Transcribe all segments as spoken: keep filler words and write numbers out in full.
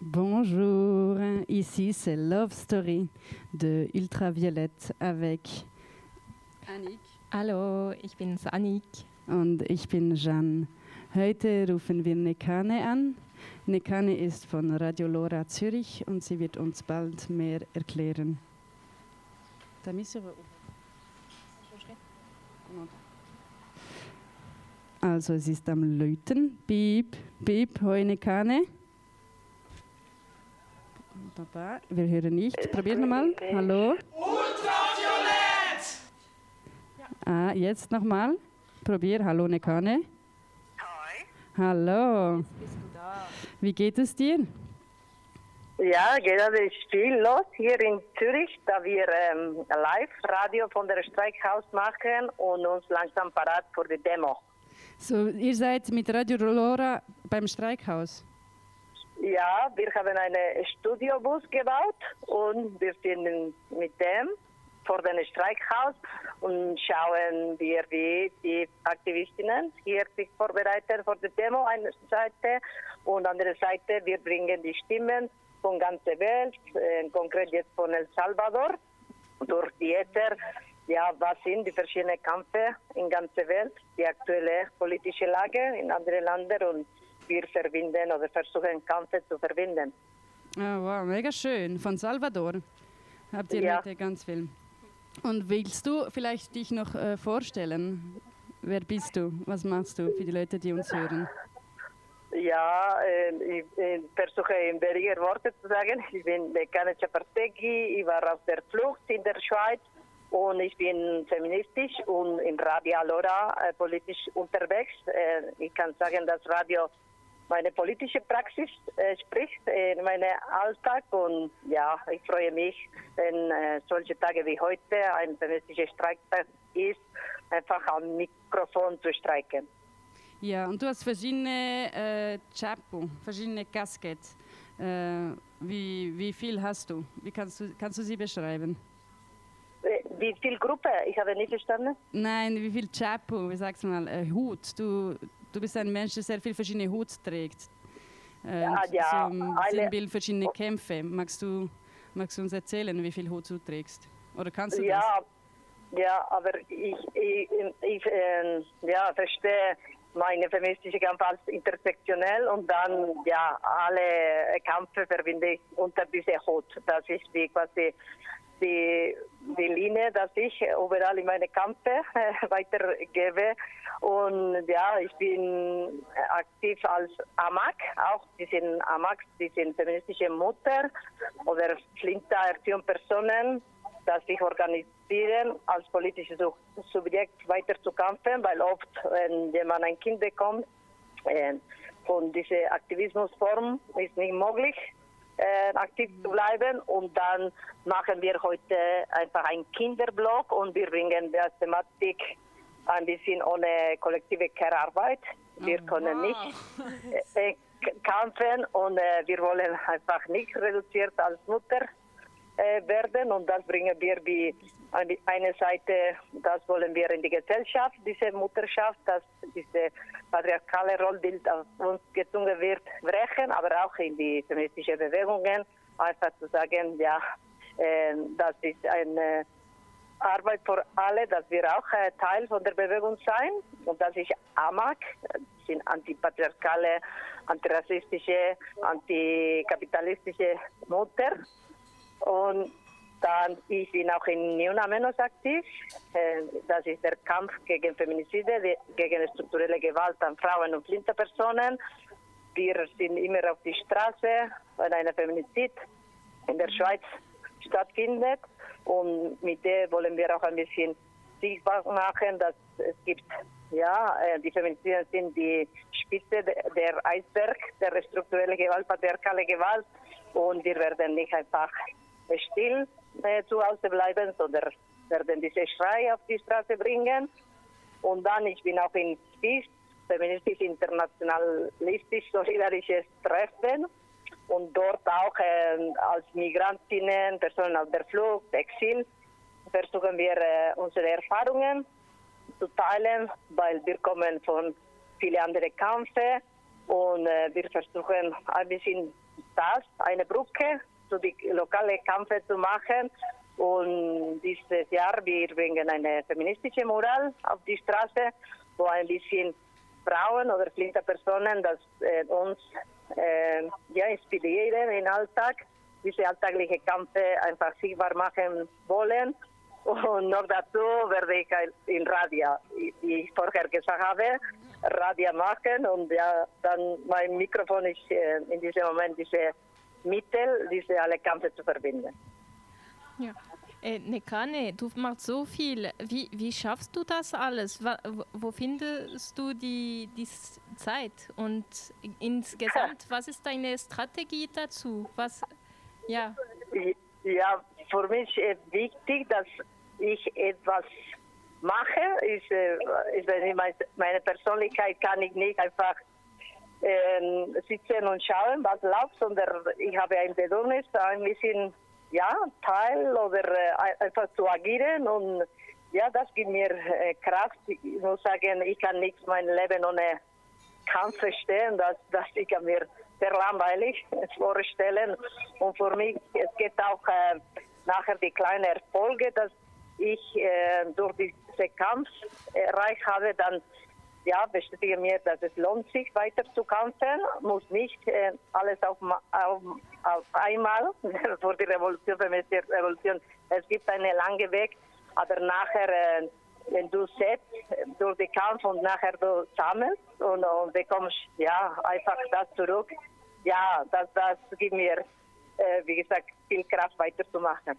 Bonjour, ici c'est Love Story de Ultraviolette avec Annick. Hallo, ich bin's Annick. Und ich bin Jeanne. Heute rufen wir Nekane an. Nekane ist von Radio Lora Zürich und sie wird uns bald mehr erklären. Also es ist am Läuten. Piep, piep, hoi Nekane. Papa, wir hören nicht. Probier nochmal. Hallo. Ultraviolett! Ah, jetzt nochmal. Probier. Hallo Nekane. Hi. Hallo. Jetzt bist du da. Wie geht es dir? Ja, gerade ist viel los hier in Zürich, da wir ähm, Live-Radio von der Streikhaus machen und uns langsam parat für die Demo. So, ihr seid mit Radio Lora beim Streikhaus. Ja, wir haben einen Studiobus gebaut und wir sind mit dem vor dem Streikhaus und schauen wir, wie die Aktivistinnen hier sich vorbereiten für die Demo eine Seite und andere Seite wir bringen die Stimmen von ganzer Welt, äh, konkret jetzt von El Salvador, durch die Äther. Ja, was sind die verschiedenen Kämpfe in ganzer Welt, die aktuelle politische Lage in anderen Ländern und wir verbinden oder versuchen Kämpfe zu verbinden. Ah, wow, mega schön. Von Salvador habt ihr Ja. heute ganz viel. Und willst du vielleicht dich noch äh, vorstellen? Wer bist du? Was machst du für die Leute, die uns hören? Ja, äh, ich, ich versuche in weniger Worte zu sagen. Ich bin Nekane Chapartegi, ich war auf der Flucht in der Schweiz und ich bin feministisch und in Radio Lora äh, politisch unterwegs. Äh, ich kann sagen, dass Radio meine politische Praxis äh, spricht in meinem Alltag und ja, ich freue mich, wenn äh, solche Tage wie heute ein feministischer Streiktag ist, einfach am Mikrofon zu streiken. Ja, und du hast verschiedene äh, Chapeau, verschiedene Casquettes. Äh, wie, wie viel hast du? Wie kannst du, kannst du sie beschreiben? Äh, Wie viel Gruppe? Ich habe nicht verstanden. Nein, wie viel Chapeau, wie sagst du mal, äh, Hut? Du, du bist ein Mensch, der sehr viel verschiedene Hut trägt. Äh, Ja, ja, Zum alle- Sinnbild verschiedene Kämpfe. Magst du, magst du uns erzählen, wie viel Hut du trägst? Oder kannst du das? Ja, ja, aber ich, ich, ich äh, ja, verstehe meine feministische Kampf als intersektionell und dann ja alle Kämpfe verbinde ich unter diese Hut. Das ist die quasi die, die Linie, dass ich überall in meine Kämpfe äh, weitergebe. Und ja, ich bin aktiv als A M A C, auch die sind A M A C, die sind feministische Mutter oder Flinta Erziehung Personen, dass sich organisieren, als politisches Subjekt weiter zu kämpfen, weil oft, wenn jemand ein Kind bekommt, äh, von dieser Aktivismusform ist nicht möglich, äh, aktiv zu bleiben. Und dann machen wir heute einfach einen Kinderblog und wir bringen die Thematik ein bisschen ohne kollektive Care-Arbeit. Wir Oh, können wow. nicht äh, kämpfen und äh, wir wollen einfach nicht reduziert als Mutter äh, werden und das bringen wir wie an eine Seite, das wollen wir in die Gesellschaft, diese Mutterschaft, dass diese patriarchale Rollbild auf uns gezwungen wird, brechen, aber auch in die feministischen Bewegungen, einfach zu sagen, ja, äh, das ist eine Arbeit für alle, dass wir auch äh, Teil von der Bewegung sein und das ist A M A C, das sind antipatriarchale, antirassistische, antikapitalistische Mutter. Und dann, ich bin auch in Niuna Menos aktiv. Äh, das ist der Kampf gegen Feminizide, die, gegen strukturelle Gewalt an Frauen und blinde Personen. Wir sind immer auf die Straße, wenn ein Feminizid in der Schweiz stattfindet. Und mit der wollen wir auch ein bisschen sichtbar machen, dass es gibt, ja, äh, die Feminizide sind die Spitze de, der Eisberg der strukturelle Gewalt, patriarchale Gewalt. Und wir werden nicht einfach still äh, zu Hause bleiben, sondern werden diese Schrei auf die Straße bringen. Und dann, ich bin auch in F I S, feministisch internationalistisch solidarisches Treffen. Und dort auch äh, als Migrantinnen, Personen auf der Flucht, Exil, versuchen wir äh, unsere Erfahrungen zu teilen, weil wir kommen von vielen anderen Kämpfen und äh, wir versuchen ein bisschen das, eine Brücke zu die lokalen Kämpfe zu machen. Und dieses Jahr, wir bringen eine feministische Mural auf die Straße, wo ein bisschen Frauen oder Flinterpersonen das äh, uns äh, ja, inspirieren im Alltag, diese alltägliche Kämpfe einfach sichtbar machen wollen. Und noch dazu werde ich in Radio, wie ich vorher gesagt habe, Radio machen und ja, dann mein Mikrofon ist äh, in diesem Moment diese Mittel, diese alle Kämpfe zu verbinden. Ja. Äh, Nekane, du machst so viel. Wie, wie schaffst du das alles? Wo, wo findest du die, die Zeit? Und insgesamt, was ist deine Strategie dazu? Was, ja. Ja, für mich ist wichtig, dass ich etwas mache. Ist, ist, meine Persönlichkeit kann ich nicht einfach äh, sitzen und schauen, was läuft, sondern ich habe ein Bedürfnis, ein bisschen ja, Teil oder äh, einfach zu agieren und ja, das gibt mir äh, Kraft. Ich muss sagen, ich kann nicht mein Leben ohne Kampf verstehen, das, das ich kann mir sehr langweilig vorstellen und für mich, es geht auch äh, nachher die kleinen Erfolge, dass ich äh, durch diesen Kampf erreicht habe, dann ja, bestätige mir, dass es lohnt sich weiter zu kämpfen, muss nicht äh, alles auf, auf, auf einmal vor die Revolution, feministische Revolution. Es gibt einen langen Weg, aber nachher, äh, wenn du setzt durch den Kampf und nachher du sammelst und, und bekommst ja einfach das zurück, ja, das, das gibt mir, äh, wie gesagt, viel Kraft weiterzumachen.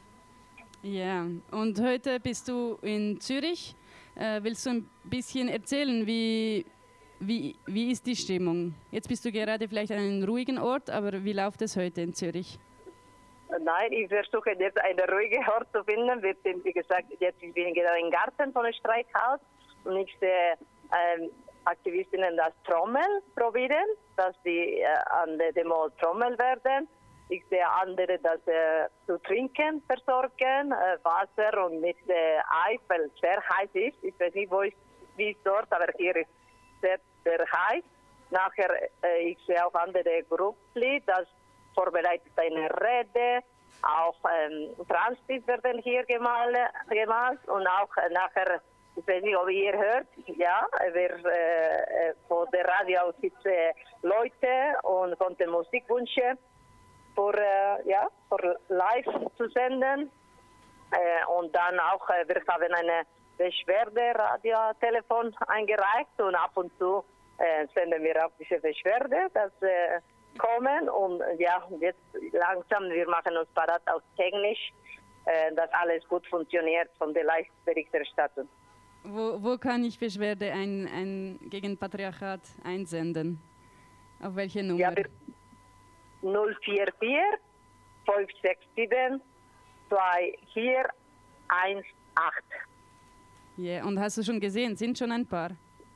Ja, und heute bist du in Zürich. Äh, willst du ein bisschen erzählen, wie, wie, wie ist die Stimmung? Jetzt bist du gerade vielleicht an einem ruhigen Ort, aber wie läuft es heute in Zürich? Nein, ich versuche jetzt einen ruhigen Ort zu finden. Wir sind, wie gesagt, jetzt bin ich gerade im Garten von einem Streikhaus und ich sehe ähm, Aktivistinnen das Trommel probieren, dass die äh, an der Demo Trommel werden. Ich sehe andere, dass äh, zu trinken versorgen, äh, Wasser und mit äh, Eis, weil es sehr heiß ist. Ich weiß nicht, wo ist, wie es dort, aber hier ist es sehr, sehr heiß. Nachher, äh, ich sehe auch andere Gruppen, das vorbereitet eine Rede, auch ähm, Transcript werden hier gemalt, gemalt und auch äh, nachher, ich weiß nicht, ob ihr hört, ja, wir äh, vor der Radio sitzen Leute und konnten Musik wünschen. Für, äh, ja, für live zu senden. Äh, und dann auch, äh, wir haben eine Beschwerde, Radiotelefon eingereicht und ab und zu äh, senden wir auch diese Beschwerde, dass äh, kommen und ja, jetzt langsam, wir machen uns parat auch technisch, äh, dass alles gut funktioniert von der Live-Berichterstattung. Wo, wo kann ich Beschwerde ein, ein, gegen Patriarchat einsenden? Auf welche Nummer? Ja, null vier vier fünf sechs sieben zwei vier eins acht. Yeah. Und hast du schon gesehen, sind schon ein paar?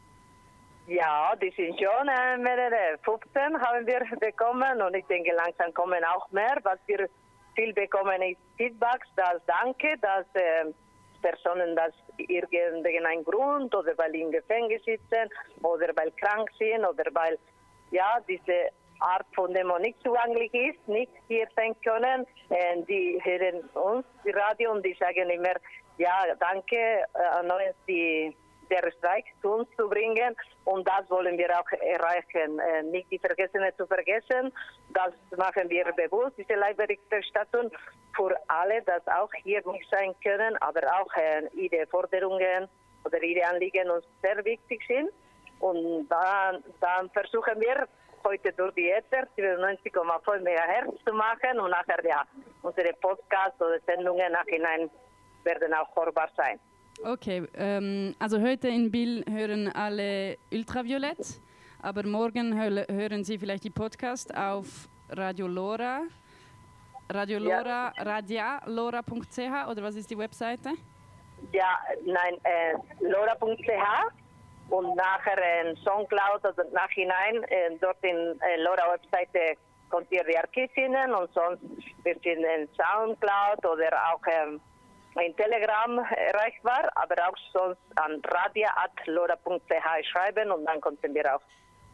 Ja, die sind schon äh, mehrere. fünfzehn haben wir bekommen und ich denke, langsam kommen auch mehr. Was wir viel bekommen ist Feedbacks, das Danke, dass äh, Personen das irgendeinen Grund oder weil sie im Gefängnis sitzen oder weil krank sind oder weil ja diese Art von Demo nicht zugänglich ist, nicht hier sein können. Und die hören uns, die Radio, und die sagen immer, ja, danke an äh, uns, die, der Streik zu uns zu bringen. Und das wollen wir auch erreichen, äh, nicht die Vergessenen zu vergessen. Das machen wir bewusst, diese Live-Berichterstattung für alle, dass auch hier nicht sein können, aber auch äh, ihre Forderungen oder ihre Anliegen uns sehr wichtig sind. Und dann, dann versuchen wir, heute durch die Äther neunzig Komma fünf Megahertz zu machen und nachher ja, unsere Podcasts oder Sendungen nachhinein werden auch hörbar sein. Okay, ähm, also heute in Biel hören alle Ultraviolett, aber morgen hö- hören Sie vielleicht die Podcast auf Radio Lora, Radio Lora, ja. radialora punkt c h oder was ist die Webseite? Ja, nein, äh, lora punkt c h. Und nachher in Soundcloud oder nachhinein äh, dort in äh, Lora-Webseite könnt ihr die Archiv finden und sonst wir sind in Soundcloud oder auch ähm, in Telegram erreichbar, aber auch sonst an radio at lora punkt c h schreiben und dann konnten wir auch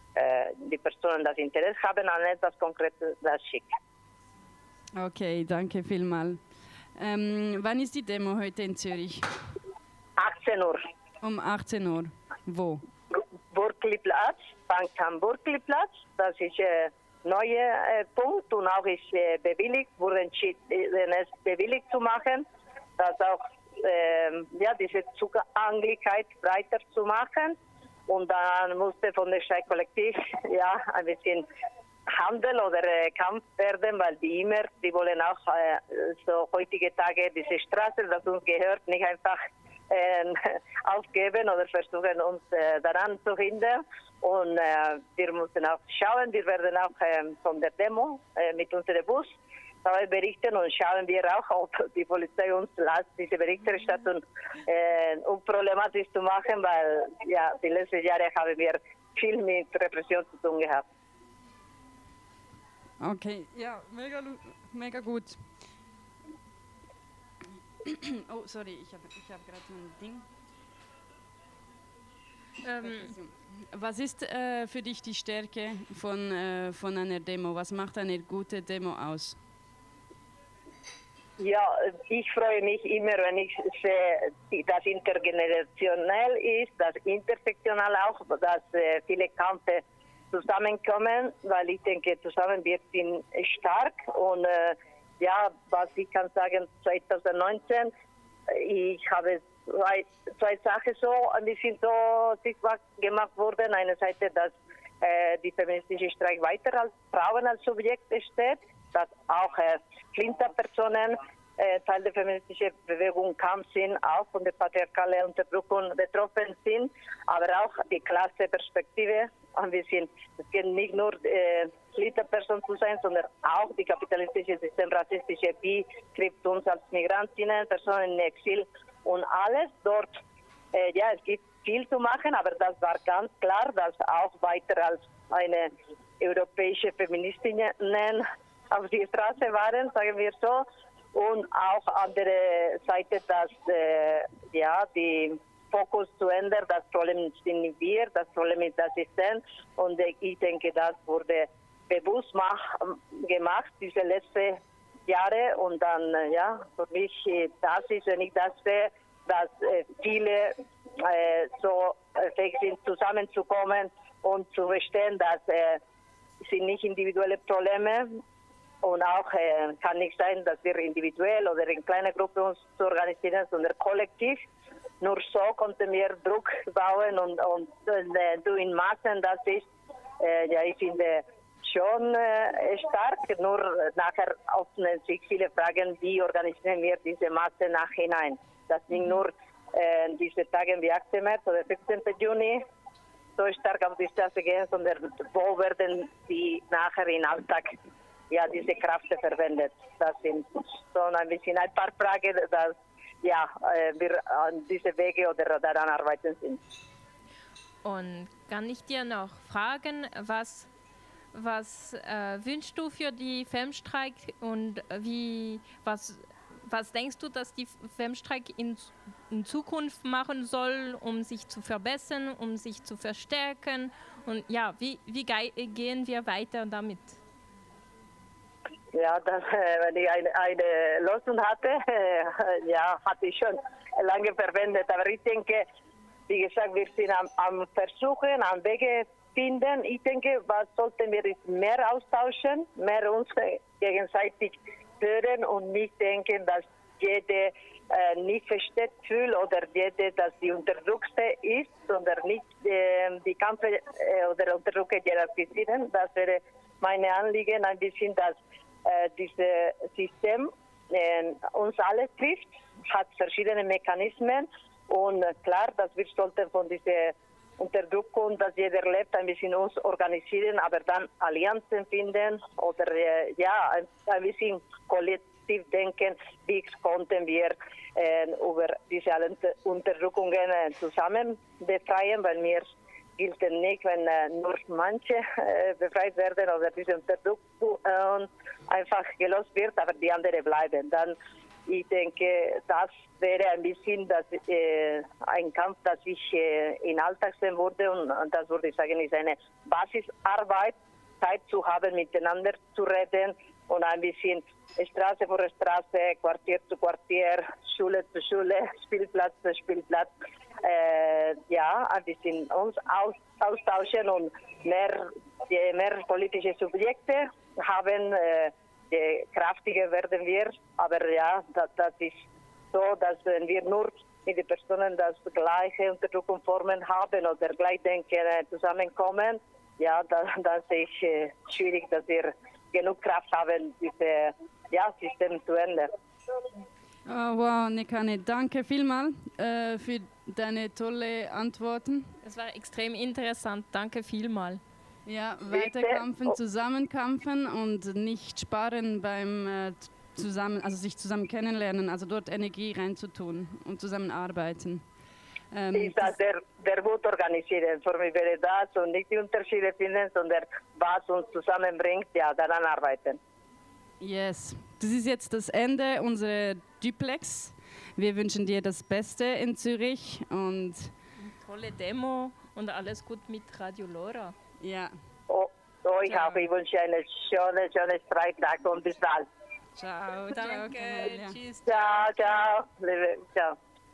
äh, die Personen das Interesse haben an etwas Konkretes, das schicken. Okay, danke vielmals. Ähm, wann ist die Demo heute in Zürich? achtzehn Uhr. Um achtzehn Uhr. Wo? Burgli-Platz, Bankam-Burgli-Platz. Das ist ein neuer äh, Punkt und auch ist äh, bewilligt, wurde entschieden, es bewilligt zu machen, dass auch äh, ja, diese Zugänglichkeit breiter zu machen. Und dann musste von der Streikkollektiv ja, ein bisschen Handel oder äh, Kampf werden, weil die immer, die wollen auch äh, so heutige Tage diese Straße, das uns gehört, nicht einfach äh, aufgeben oder versuchen uns äh, daran zu hindern. Und äh, wir müssen auch schauen, wir werden auch äh, von der Demo äh, mit unserem Bus berichten und schauen wir auch, ob die Polizei uns lässt, diese Berichterstattung äh, unproblematisch zu machen, weil ja, die letzten Jahre haben wir viel mit Repression zu tun gehabt. Okay, ja, mega, mega gut. Oh, sorry, ich habe ich hab gerade so ein Ding. Ähm, Was ist äh, für dich die Stärke von, äh, von einer Demo? Was macht eine gute Demo aus? Ja, ich freue mich immer, wenn ich sehe, dass intergenerationell ist, dass intersektional auch, dass äh, viele Kämpfe zusammenkommen, weil ich denke, zusammen wir sind stark und äh, ja, was ich kann sagen, zwanzig neunzehn, ich habe zwei, zwei Sachen so ein bisschen so sichtbar gemacht worden. Eine Seite, dass äh, die feministische Streik weiter als Frauen als Subjekt steht, dass auch äh, Flinterpersonen äh, Teil der feministischen Bewegung kaum sind, auch von der patriarchalen Unterdrückung betroffen sind, aber auch die Klasseperspektive ein bisschen. Es geht nicht nur äh, Flinterperson zu sein, sondern auch die kapitalistische System, rassistische, wie trifft uns als Migrantinnen, Personen in Exil und alles dort. Äh, ja, es gibt viel zu machen, aber das war ganz klar, dass auch weiter als eine europäische Feministinnen auf die Straße waren, sagen wir so. Und auch andere Seite, dass äh, ja, die Fokus zu ändern, das Problem sind nicht wir, das Problem ist das System. Und äh, ich denke, das wurde bewusst mach, gemacht, diese letzten Jahre. Und dann, äh, ja, für mich, äh, das ist, wenn ich das sehe, dass äh, viele äh, so fähig sind, zusammenzukommen und zu verstehen, dass äh, sind nicht individuelle Probleme. Und auch äh, kann nicht sein, dass wir individuell oder in kleinen Gruppen uns zu organisieren, sondern kollektiv. Nur so konnten wir Druck bauen und, und äh, du in Massen, das ist, äh, ja, ich finde schon äh, stark. Nur nachher öffnen sich viele Fragen, wie organisieren wir diese Masse nachhinein. Das nicht nur äh, diese Tage wie achten März oder fünfzehnten Juni so stark auf die Straße gehen, sondern wo werden die nachher im Alltag ja, diese Kraft verwendet. Das sind so ein bisschen ein paar Fragen, dass ja, wir an diese Wege oder daran arbeiten sind. Und kann ich dir noch fragen, was, was äh, wünschst du für die Femstreik und wie, was, was denkst du, dass die Femstreik in, in Zukunft machen soll, um sich zu verbessern, um sich zu verstärken? Und ja, wie, wie ge- gehen wir weiter damit? Ja, das, äh, wenn ich eine, eine Lösung hatte, äh, ja, hatte ich schon lange verwendet. Aber ich denke, wie gesagt, wir sind am, am Versuchen, am Wege finden. Ich denke, was sollten wir ist mehr austauschen, mehr uns gegenseitig hören und nicht denken, dass jede äh, nicht versteht fühlt oder jede, dass die Unterdrückte ist, sondern nicht äh, die Kampf äh, oder Unterdrücke hierarchisieren. Das wäre mein Anliegen, ein bisschen, dass äh, dieses System äh, uns alle trifft, hat verschiedene Mechanismen und äh, klar, dass wir sollten von dieser Unterdrückung, dass jeder lebt, ein bisschen uns organisieren, aber dann Allianzen finden oder äh, ja, ein, ein bisschen kollektiv denken, wie konnten wir äh, über diese Unterdrückungen äh, zusammen befreien, weil mir gilt nicht, wenn äh, nur manche äh, befreit werden oder diese Unterdrückung äh, einfach gelöst wird, aber die anderen bleiben. Dann ich denke, das wäre ein bisschen das, äh, ein Kampf, das ich äh, in Alltag sehen würde. Und, und das würde ich sagen, ist eine Basisarbeit, Zeit zu haben, miteinander zu reden und ein bisschen Straße vor Straße, Quartier zu Quartier, Schule zu Schule, Spielplatz zu Spielplatz. Äh, ja, ein bisschen uns aus, austauschen und mehr, je mehr politische Subjekte haben, äh, je kräftiger werden wir. Aber ja, das, das ist so, dass wenn wir nur mit den Personen das gleiche Unterdrückungsformen haben oder Gleichdenken äh, zusammenkommen, ja, dann, dann sehe ich äh, schwierig, dass wir genug Kraft haben, dieses ja, System zu ändern. Oh, wow, Nekane, danke vielmals äh, für deine tolle Antworten. Es war extrem interessant, danke vielmals. Ja, weiterkämpfen, zusammenkämpfen und nicht sparen beim äh, zusammen, also sich zusammen kennenlernen, also dort Energie reinzutun und zusammenarbeiten. Ähm, ist das der, der gut organisieren. Für mich wäre das und nicht die Unterschiede finden, sondern was uns zusammenbringt, ja, daran arbeiten. Yes, das ist jetzt das Ende unserer Duplex. Wir wünschen dir das Beste in Zürich und tolle Demo und alles gut mit Radio Lora. Ja. Oh, oh ich Ciao. habe ich wünsche einen schönen, schönen Freitag und bis bald. Ciao, Danke, ciao. tschüss. Ciao, ciao, liebe, ciao.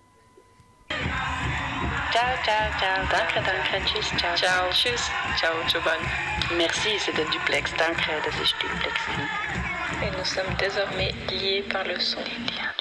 Ciao, ciao, ciao. Danke, danke. Tschüss, ciao. Ciao, tschüss. Ciao, Joban. Merci, c'était Duplex. Danke, das ist Duplex. Et nous sommes désormais liés par le son. Liens.